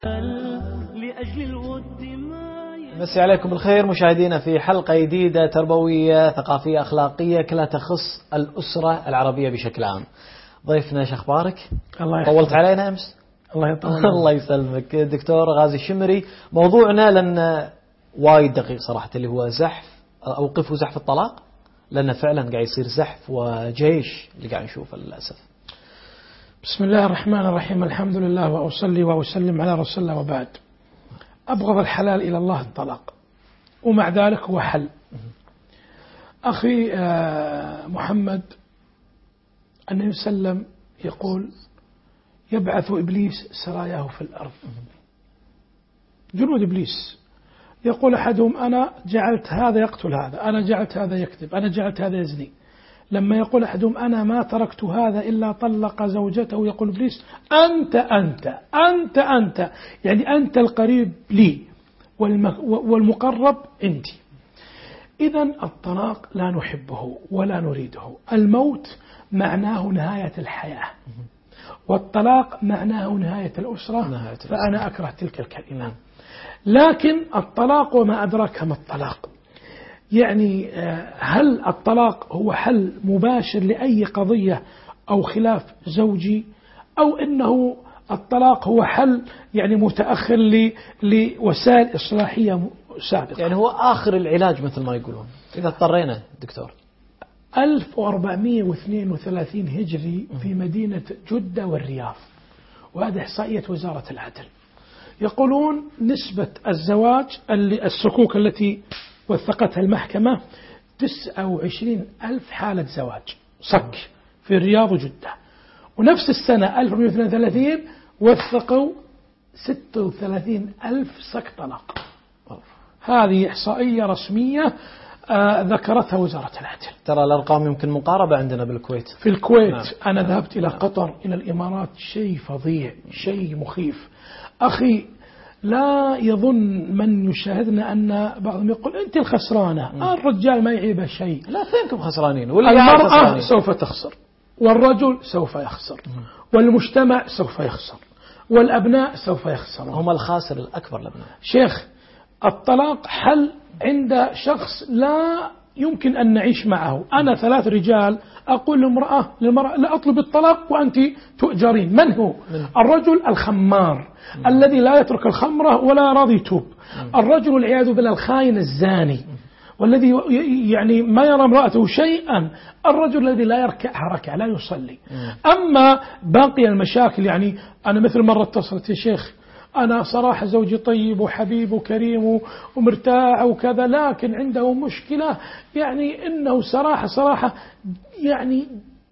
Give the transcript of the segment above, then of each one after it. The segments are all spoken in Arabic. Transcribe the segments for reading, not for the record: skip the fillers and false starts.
لأجل الود مسي عليكم بالخير مشاهدينا في حلقة جديدة تربوية ثقافية أخلاقية كلها تخص الأسرة العربية بشكل عام. ضيفنا شو أخبارك؟ الله طولت علينا أمس؟ الله يطول الله يسلمك. دكتور غازي الشمري، موضوعنا لأن وايد دقيق صراحة اللي هو زحف، أوقفوا زحف الطلاق، لأن فعلا قاعد يصير زحف وجيش اللي قاعد نشوفه للأسف. بسم الله الرحمن الرحيم، الحمد لله وأصلي وأسلم على رسول الله وبعد. أبغض الحلال إلى الله الطلاق، ومع ذلك هو حل. أخي محمد النبي صلى الله عليه وسلم يقول: يبعث إبليس سراياه في الأرض، جنود إبليس. يقول أحدهم: أنا جعلت هذا يقتل هذا، أنا جعلت هذا يكذب، أنا جعلت هذا يزني. لما يقول أحدهم: أنا ما تركت هذا إلا طلق زوجته، يقول إبليس: أنت أنت أنت أنت، يعني أنت القريب لي والمقرب أنت. إذن الطلاق لا نحبه ولا نريده. الموت معناه نهاية الحياة، والطلاق معناه نهاية الأسرة، فأنا أكره تلك الكلمة. لكن الطلاق وما أدراك ما الطلاق، يعني هل الطلاق هو حل مباشر لأي قضية أو خلاف زوجي، أو إنه الطلاق هو حل يعني متأخر لوسائل إصلاحية سابقة؟ يعني هو آخر العلاج مثل ما يقولون إذا اضطرينا. دكتور 1432 هجري في مدينة جدة والرياض، وهذه إحصائية وزارة العدل. يقولون نسبة الزواج الصكوك التي وثقتها المحكمة 29,000 حالة زواج صك في الرياض وجدة، ونفس السنة 1432 وثقوا 36,000 صك طلاق. هذه إحصائية رسمية ذكرتها وزارة العدل. ترى الأرقام يمكن مقاربة عندنا بالكويت. في الكويت نعم. أنا ذهبت إلى قطر، إلى الإمارات، شيء فظيع، شيء مخيف. أخي لا يظن من يشاهدنا أن بعضهم يقول أنت الخسرانة، الرجال ما يعيبه شيء. لا، فينكم خسرانين؟ المرأة سوف تخسر، والرجل سوف يخسر، والمجتمع سوف يخسر، والأبناء سوف يخسرون. هم الخاسر الأكبر الأبناء. شيخ، الطلاق حل عند شخص لا يمكن أن نعيش معه. أنا 3 رجال أقول للمرأة لا أطلب الطلاق وأنت تؤجرين. من هو؟ الرجل الخمار الذي لا يترك الخمرة ولا راضي يتوب. الرجل والعياذ بالله الخاين الزاني، والذي يعني ما يرى امرأته شيئا. الرجل الذي لا يركع ركعة، لا يصلي. أما باقي المشاكل، يعني أنا مثل مرة اتصلت: يا شيخ أنا صراحة زوجي طيب وحبيب وكريم ومرتاح وكذا، لكن عنده مشكلة، يعني إنه صراحة يعني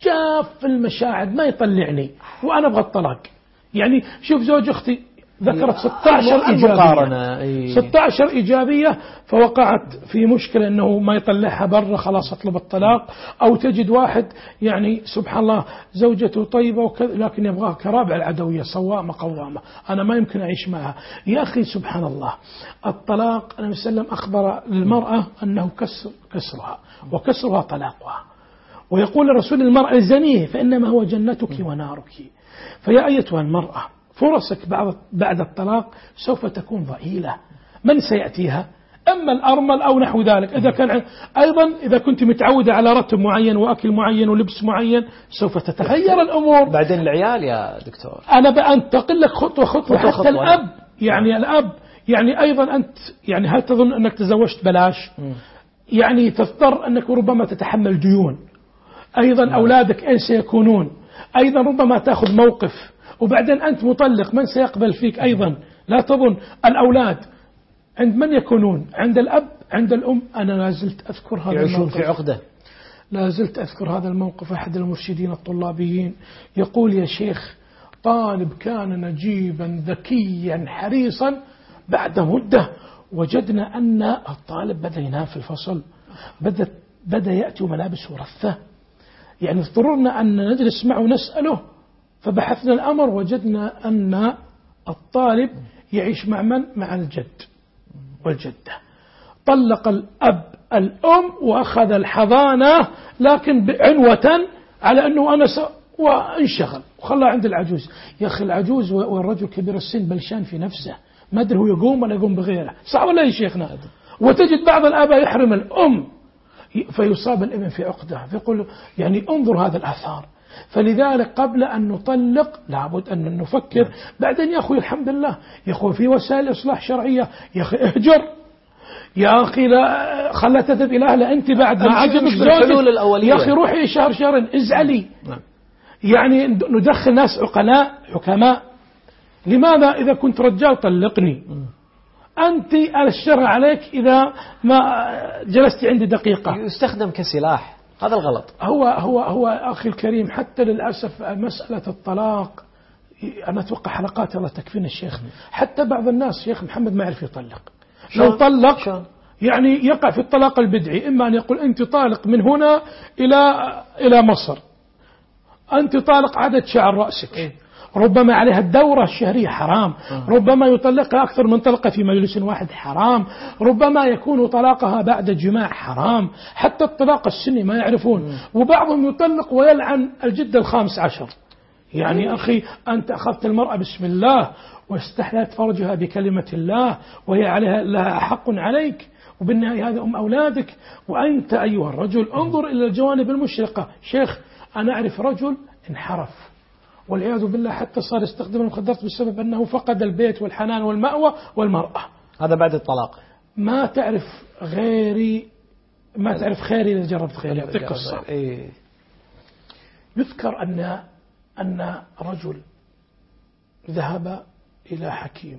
جاف المشاعر، ما يطلعني وأنا أبغى الطلاق. يعني شوف زوج أختي ذكرت 16 إيجابية، 16 إيجابية، فوقعت في مشكلة أنه ما يطلعها برا، خلاص أطلب الطلاق. أو تجد واحد يعني سبحان الله زوجته طيبة وكذا، لكن يبغاها كرابع العدوية، صوامة قوامة، أنا ما يمكن أعيش معها. يا أخي سبحان الله، الطلاق النبي صلى الله عليه وسلم أخبر للمرأة أنه كسرها، وكسرها طلاقها. ويقول الرسول للمرأة: زنيه فإنما هو جنتك ونارك. فيا أيتها المرأة، فرصك بعد الطلاق سوف تكون ضئيلة. من سيأتيها؟ أما الأرمل أو نحو ذلك. إذا كان أيضا إذا كنت متعودة على رتب معين وأكل معين ولبس معين، سوف تتغير الأمور. بعدين العيال يا دكتور، أنا بأنتقل لك خطوة حتى الأب، يعني الأب يعني أيضا أنت يعني هل تظن أنك تزوجت بلاش؟ يعني تضطر أنك ربما تتحمل ديون. أيضا أولادك أين سيكونون؟ أيضا ربما تأخذ موقف، وبعدين أنت مطلق، من سيقبل فيك؟ أيضا لا تظن. الأولاد عند من يكونون؟ عند الأب، عند الأم. أنا لا زلت أذكر هذا يعيشون الموقف، في عقدة. لا زلت أذكر هذا الموقف. أحد المرشدين الطلابيين يقول: يا شيخ، طالب كان نجيبا ذكيا حريصا، بعد مدة وجدنا أن الطالب بدأ ينام في الفصل، بدأ يأتي ملابس ورثة. يعني اضطررنا أن نجلس معه ونسأله، فبحثنا الأمر وجدنا أن الطالب يعيش مع من؟ مع الجد والجدة. طلق الأب الأم وأخذ الحضانة، لكن عنوة على أنه أنا وانشغل وخلاه عند العجوز. يا أخي العجوز والرجل كبير السن بلشان في نفسه، ما أدري هو يقوم ولا يقوم بغيره، صح ولا يا شيخنا؟ وتجد بعض الآباء يحرم الأم فيصاب الابن في عقده، فيقول يعني انظر هذا الآثار. فلذلك قبل أن نطلق لابد أن نفكر. بعدين يا أخوي الحمد لله يا أخوي في وسائل إصلاح شرعية، يا أخي اهجر، يا أخي لا خلا تذهب إلى أهله أنت بعد ما عجبك زوجك، يا أخي روحي شهر شهرين ازعلي. يعني ندخل ناس عقلاء حكماء. لماذا إذا كنت رجال طلقني، أنت الشر عليك إذا ما جلست عندي دقيقة. يستخدم كسلاح، هذا الغلط. هو أخي الكريم حتى للأسف مسألة الطلاق أنا أتوقع حلقات الله تكفينا الشيخ. حتى بعض الناس شيخ محمد ما يعرف يطلق، لو طلق يعني يقع في الطلاق البدعي، إما أن يقول أنت طالق من هنا إلى مصر، أنت طالق عدد شعر رأسك، ربما عليها الدورة الشهرية حرام، ربما يطلقها أكثر من طلقة في مجلس واحد حرام، ربما يكون طلاقها بعد جماع حرام، حتى الطلاق السني ما يعرفون. وبعضهم يطلق ويلعن الجدة ال15. يعني أخي أنت أخذت المرأة بسم الله واستحلت فرجها بكلمة الله وهي عليها لها حق عليك، وبالنهاية هذا أولادك، وأنت أيها الرجل انظر إلى الجوانب المشرقة. شيخ أنا أعرف رجل انحرف والعياذ بالله حتى صار يستخدم المخدرات بسبب أنه فقد البيت والحنان والمأوى والمرأة. هذا بعد الطلاق. ما تعرف خيري إذا جربت خيري. يعطيك قصة. يذكر أن رجل ذهب إلى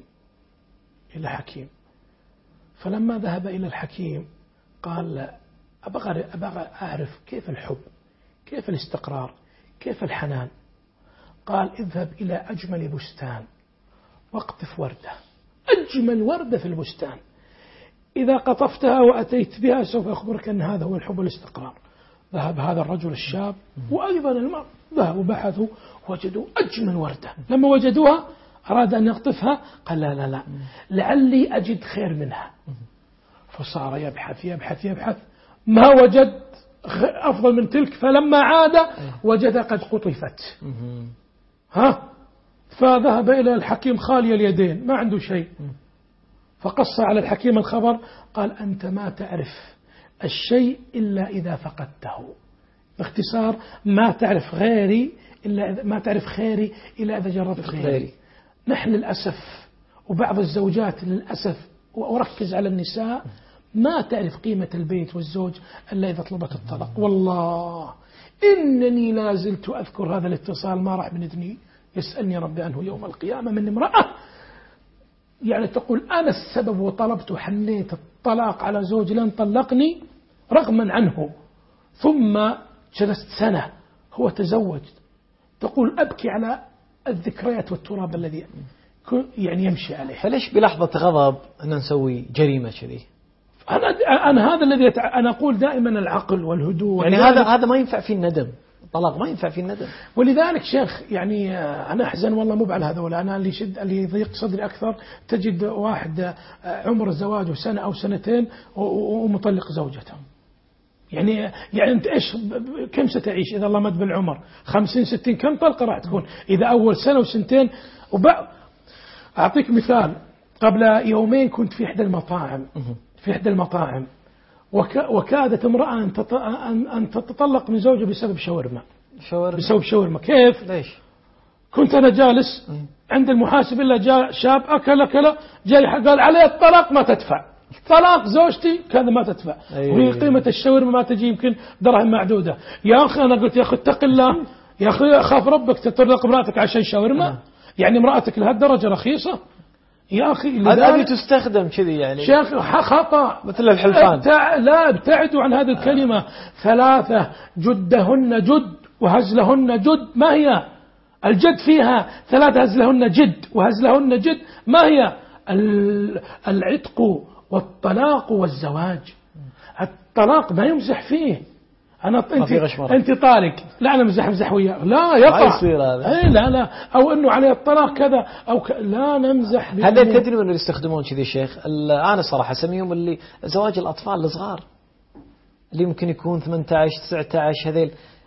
حكيم فلما ذهب إلى الحكيم قال أبغى أعرف كيف الحب، كيف الاستقرار، كيف الحنان. قال اذهب إلى أجمل بستان واقطف وردة، أجمل وردة في البستان، إذا قطفتها وأتيت بها سوف أخبرك أن هذا هو الحب والاستقرار. ذهب هذا الرجل الشاب وأيضا المرء، ذهبوا بحثوا وجدوا أجمل وردة. لما وجدوها أراد أن يقطفها، قال لا لعلي أجد خير منها. فصار يبحث ما وجد أفضل من تلك، فلما عاد وجد قد قطفت. فذهب إلى الحكيم خالي اليدين ما عنده شيء، فقص على الحكيم الخبر، قال أنت ما تعرف الشيء إلا إذا فقدته. باختصار ما تعرف خيري إلا إذا جربت غيري. نحن للأسف وبعض الزوجات للأسف، وأركز على النساء، ما تعرف قيمة البيت والزوج إلا إذا طلبت الطلاق. والله إنني لا زلت أذكر هذا الاتصال، ما راح من إذني يسألني ربي عنه يوم القيامة، من امرأة يعني تقول أنا السبب وطلبت وحنيت الطلاق على زوج لن طلقني رغما عنه، ثم جلست سنة هو تزوج، تقول أبكي على الذكريات والتراب الذي يعني يمشي عليه. فليش بلحظة غضب أن نسوي جريمة كذي؟ أنا هذا الذي أنا أقول دائما العقل والهدوء، يعني هذا ما ينفع فيه الندم، الطلاق ما ينفع فيه الندم. ولذلك شيخ يعني أنا أحزن والله مو على هذول، أنا اللي يضيق صدري أكثر تجد واحد عمر زواجه سنة أو سنتين ومطلق زوجته. يعني أنت إيش كم ستعيش إذا الله مد بالعمر 50-60 كم طلقة راح تكون إذا أول سنة وسنتين. أعطيك مثال، قبل يومين كنت في إحدى المطاعم وكادت امرأة أن تتطلق من زوجها بسبب شاورما. كيف؟ ليش؟ كنت أنا جالس عند المحاسب إلا جاء شاب أكل جاي قال عليه الطلاق ما تدفع، طلاق زوجتي كذا ما تدفع، وهي قيمة الشاورما ما تجي يمكن دراهم معدودة. يا أخي أنا قلت يا أخي اتق الله، يا أخي أخاف ربك تطلق امرأتك عشان شاورما. يعني امرأتك لهالدرجة رخيصة يا أخي؟ هذه تستخدم كذي يعني شيخ خطأ مثل الحلفان. لا ابتعدوا عن هذه الكلمة. 3 جدهن جد وهزلهن جد، ما هي الجد فيها؟ 3 هزلهن جد وهزلهن جد، ما هي؟ العتق والطلاق والزواج. الطلاق ما يمزح فيه. أنت طارق، لا أنا مزح وياه، لا يقع. لا أو إنه عليه الطلاق كذا لا نمزح. هذا تدري من اللي يستخدمون كذي شيخ؟ أنا صراحة أسميهم اللي زواج الأطفال الصغار اللي ممكن يكون 18-19 هذيل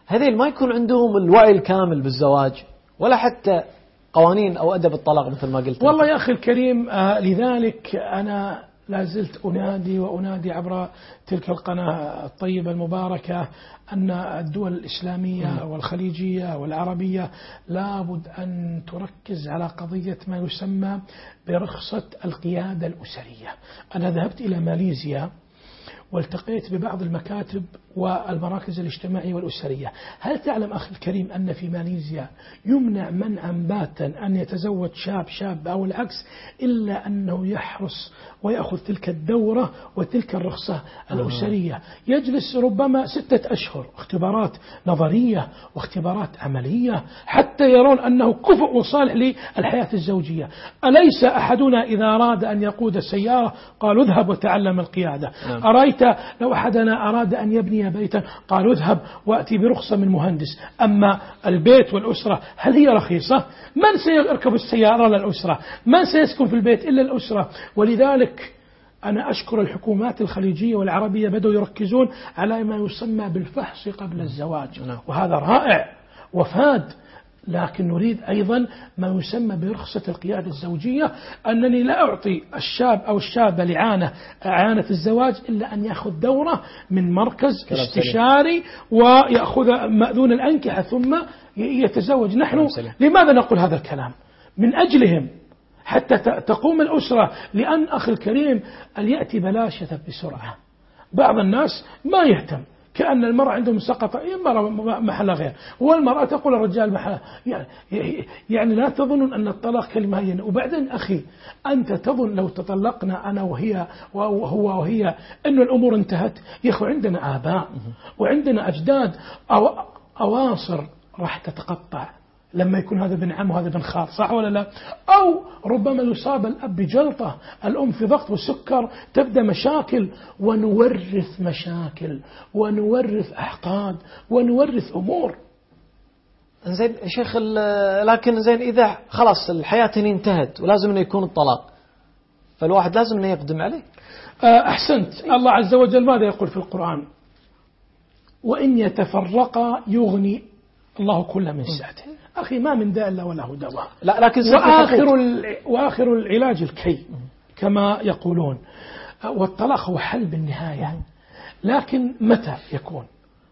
هذين ما يكون عندهم الوعي الكامل بالزواج ولا حتى قوانين أو أدب الطلاق مثل ما قلت. والله يا أخي الكريم، لذلك أنا لا زلت أنادي عبر تلك القناة الطيبة المباركة أن الدول الإسلامية والخليجية والعربية لابد أن تركز على قضية ما يسمى برخصة القيادة الأسرية. أنا ذهبت إلى ماليزيا والتقيت ببعض المكاتب والمراكز الاجتماعية والأسرية. هل تعلم أخي الكريم أن في ماليزيا يمنع منعا باتا أن يتزوج شاب أو العكس إلا أنه يحرص ويأخذ تلك الدورة وتلك الرخصة الأسرية؟ يجلس ربما 6 أشهر اختبارات نظرية واختبارات عملية حتى يرون أنه كفء وصالح للحياة الزوجية. أليس أحدنا إذا أراد أن يقود السيارة قالوا اذهب وتعلم القيادة؟ أرأيت لو أحدنا أراد أن يبني بيتا قالوا اذهب وأتي برخصة من مهندس. أما البيت والأسرة هل هي رخيصة؟ من سيركب السيارة للأسرة؟ من سيسكن في البيت إلا الأسرة؟ ولذلك أنا أشكر الحكومات الخليجية والعربية بدأوا يركزون على ما يسمى بالفحص قبل الزواج، وهذا رائع وفاد. لكن نريد أيضا ما يسمى برخصة القيادة الزوجية، أنني لا أعطي الشاب أو الشابة إعانة الزواج إلا أن يأخذ دورة من مركز استشاري ويأخذ مأذون الأنكحة ثم يتزوج. نحن لماذا نقول هذا الكلام؟ من أجلهم حتى تقوم الأسرة. لأن أخي الكريم يأتي بلاشة بسرعة. بعض الناس ما يهتم، كأن المرأة عندهم سقط المرأة محل غير، والمرأة تقول الرجال محل. يعني لا تظنون أن الطلاق كلمة هينة. وبعدين أخي أنت تظن لو تطلقنا أنا وهي وهي أن الأمور انتهت؟ يا أخي عندنا آباء وعندنا أجداد أواصر راح تتقطع لما يكون هذا بن عم وهذا بن خال، صح ولا لا؟ أو ربما يصاب الأب بجلطة، الأم في ضغط وسكر، تبدأ مشاكل ونورث مشاكل ونورث أحقاد ونورث أمور. زين شيخ، لكن زين إذا خلاص الحياة انتهت ولازم أن يكون الطلاق، فالواحد لازم أن يقدم عليه. أحسنت. الله عز وجل ماذا يقول في القرآن؟ وإن يتفرقا يغني الله كل من سعته. أخي ما من داء إلا وله دواء. لا لكن وآخر العلاج الكي كما يقولون. والطلاق هو حل بالنهاية، لكن متى يكون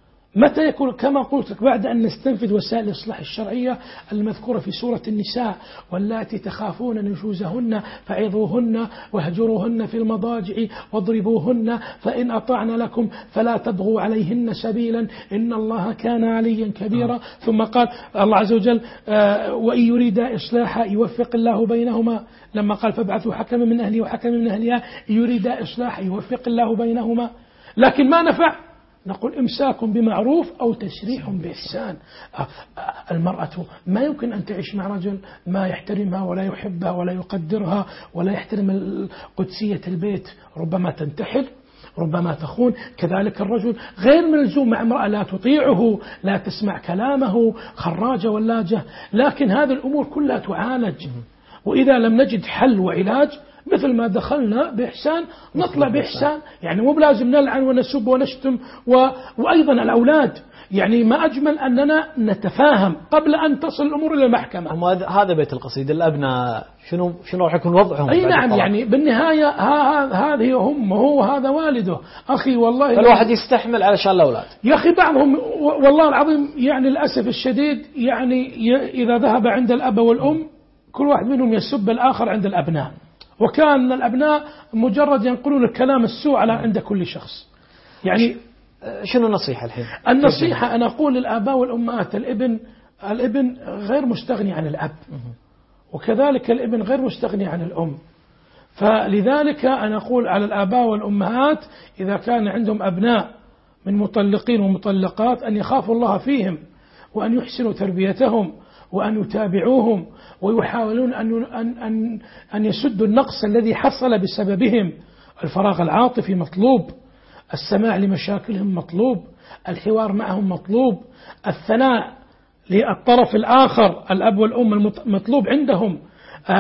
كما قلت لك بعد أن نستنفذ وسائل الإصلاح الشرعية المذكورة في سورة النساء: واللاتي تخافون نشوزهن فعظوهن واهجروهن في المضاجع واضربوهن فإن أطعن لكم فلا تبغوا عليهن سبيلا إن الله كان عليا كبيرا. ثم قال الله عز وجل: وإن يريدا إصلاحا يوفق الله بينهما، لما قال فابعثوا حكما من أهله وحكما من أهلها، يريدا إصلاحا يوفق الله بينهما. لكن ما نفع، نقول إمساك بمعروف أو تسريح بإحسان. المرأة ما يمكن أن تعيش مع رجل ما يحترمها ولا يحبها ولا يقدرها ولا يحترم قدسية البيت، ربما تنتحر، ربما تخون. كذلك الرجل غير ملزوم مع امرأة لا تطيعه، لا تسمع كلامه، خراجة ولاجة. لكن هذه الأمور كلها تعالج، وإذا لم نجد حل وعلاج مثل ما دخلنا بإحسان نطلع بإحسان. يعني مو بلازم نلعن ونسب ونشتم. وأيضا الأولاد، يعني ما أجمل أننا نتفاهم قبل أن تصل الأمور إلى المحكمة. هذا بيت القصيدة. الأبناء شنو راح يكون وضعهم؟ أي نعم، يعني بالنهاية هذه هم هو هذا والده. أخي والله الواحد يستحمل علشان الأولاد. يا أخي بعضهم والله العظيم يعني للأسف الشديد، يعني إذا ذهب عند الأب والأم كل واحد منهم يسب الآخر عند الأبناء، وكان الأبناء مجرد ينقلون الكلام السوء على عند كل شخص. يعني شنو النصيحة الحين؟ النصيحة أنا أقول للآباء والأمهات: الابن غير مستغني عن الأب، وكذلك الابن غير مستغني عن الأم. فلذلك أنا أقول على الآباء والأمهات إذا كان عندهم أبناء من مطلقين ومطلقات أن يخافوا الله فيهم، وأن يحسنوا تربيتهم، وأن يتابعوهم، ويحاولون أن يسدوا النقص الذي حصل بسببهم. الفراغ العاطفي مطلوب، السماع لمشاكلهم مطلوب، الحوار معهم مطلوب، الثناء للطرف الآخر الأب والأم مطلوب عندهم،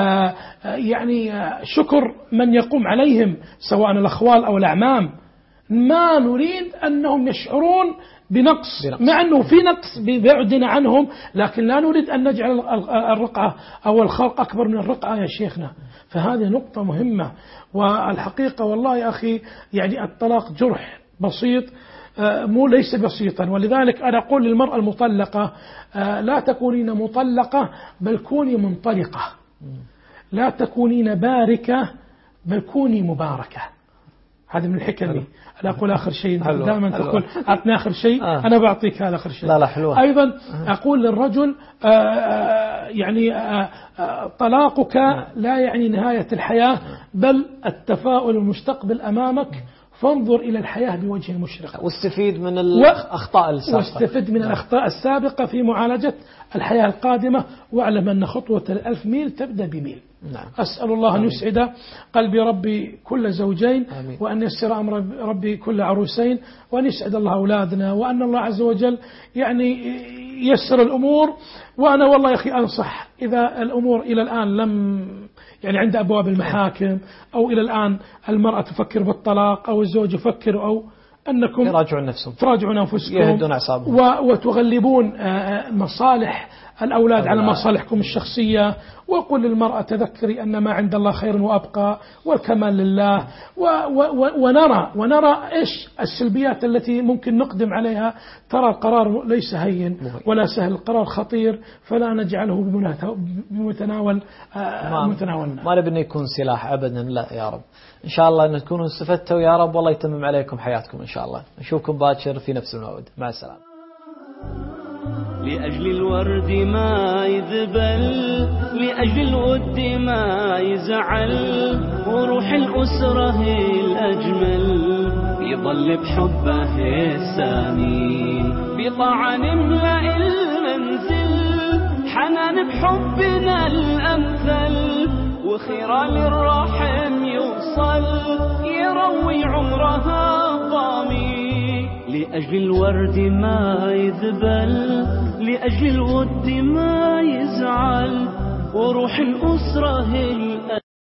يعني شكر من يقوم عليهم سواء الأخوال أو الأعمام. ما نريد أنهم يشعرون بنقص، مع أنه في نقص ببعدنا عنهم، لكن لا نريد أن نجعل الرقعة أو الخلق أكبر من الرقعة يا شيخنا. فهذه نقطة مهمة. والحقيقة والله يا أخي يعني الطلاق جرح بسيط، ليس بسيطا. ولذلك أنا أقول للمرأة المطلقة لا تكونين مطلقة بل كوني منطلقة، لا تكونين باركة بل كوني مباركة. هذا من الحكم. أنا أقول آخر شيء، دائما تقول أعطني آخر شيء، أنا بعطيك هذا آخر شيء. لا حلوة. أيضا أقول للرجل يعني طلاقك لا يعني نهاية الحياة بل التفاؤل المستقبل أمامك، فانظر إلى الحياة بوجه مشرق، واستفيد من الأخطاء السابقة، واستفد من الأخطاء السابقة في معالجة الحياة القادمة، واعلم أن خطوة 1000 ميل تبدأ بميل. نعم. أسأل الله أن يسعد قلب ربي كل زوجين، آمين. وأن يسر أمر ربي كل عروسين، وأن يسعد الله أولادنا، وأن الله عز وجل يعني يسر الأمور. وأنا والله يا أخي أنصح إذا الأمور إلى الآن لم يعني عند أبواب المحاكم، أو إلى الآن المرأة تفكر بالطلاق أو الزوج يفكر، أو أنكم تراجعون أنفسكم وتغلبون مصالح الأولاد على مصالحكم الشخصية. وقل للمرأة تذكري أن ما عند الله خير وأبقى، والكمال لله. ونرى إيش السلبيات التي ممكن نقدم عليها. ترى القرار ليس هين ولا سهل، القرار خطير، فلا نجعله بمتناولنا. ما نبي يكون سلاح أبدا، لا يا رب. إن شاء الله أن تكونوا استفدتوا يا رب، والله يتمم عليكم حياتكم إن شاء الله. نشوفكم باكر في نفس الموعد. مع السلامة. لأجل الورد ما يذبل، لأجل الود ما يزعل، وروح الأسرة هي الأجمل، يظل بحبه السامي، بطاعة نملأ المنزل، حنان بحبنا الأمثل، وخيرا للرحم يوصل، يروي عمرها ضامي. لأجل الورد ما يذبل، لأجل الود ما يزعل، وروح الأسرة هي